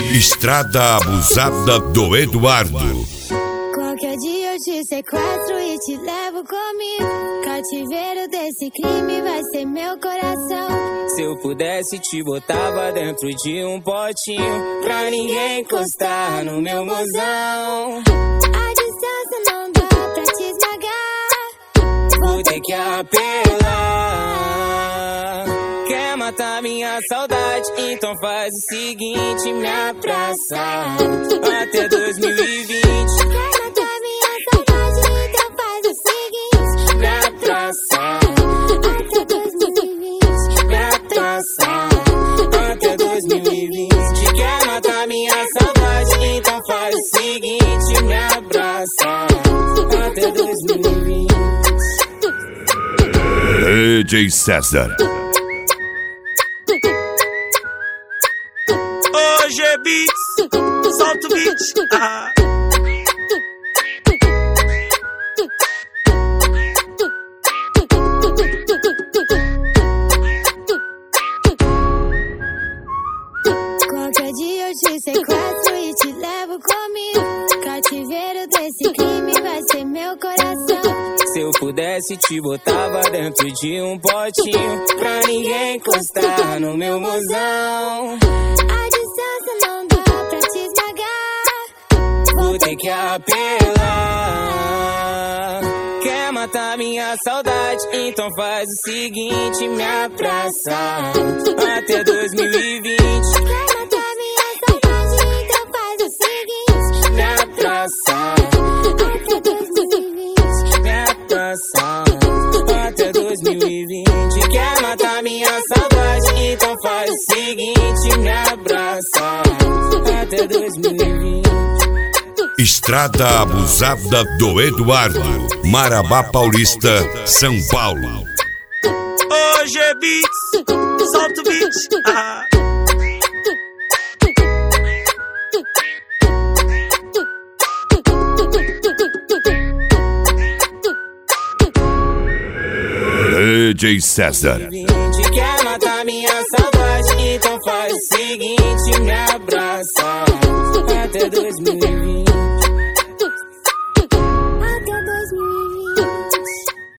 Estrada Abusada do Eduardo. Qualquer dia eu te sequestro e te levo comigo. Cativeiro desse crime vai ser meu coração. Se eu pudesse te botava dentro de um potinho, pra ninguém encostar no meu mozão. A distância não dá pra te esmagar. Vou ter que apelar. Quer matar minha saudade? Então faz o seguinte, me abraça até 2020. Quer matar minha saudade? Então faz o seguinte, Me abraça até 2020. me abraça até 2020. Quer matar minha saudade? Então faz o seguinte, me abraça até 2020. DJ César. Hoje é beats, solta o beat. Qualquer dia eu te sequestro e te levo comigo. Cativeiro desse crime vai ser meu coração. Se eu pudesse te botava dentro de um potinho, pra ninguém encostar no meu mozão. A distância não dá pra te esmagar. Vou ter que apelar. Quer matar minha saudade? Então faz o seguinte, me abraça até 2020. Quer matar minha saudade? Então faz o seguinte, Me abraça até 2020. me abraça até 2020. Quer matar minha saudade? Então faz o seguinte, me abraça até 2020. Estrada Abusada do Eduardo. Marabá Paulista, São Paulo. Hoje é beats, solta o beat. DJ César. Quer matar minha saudade? Então faz o seguinte, me abraça até 2020.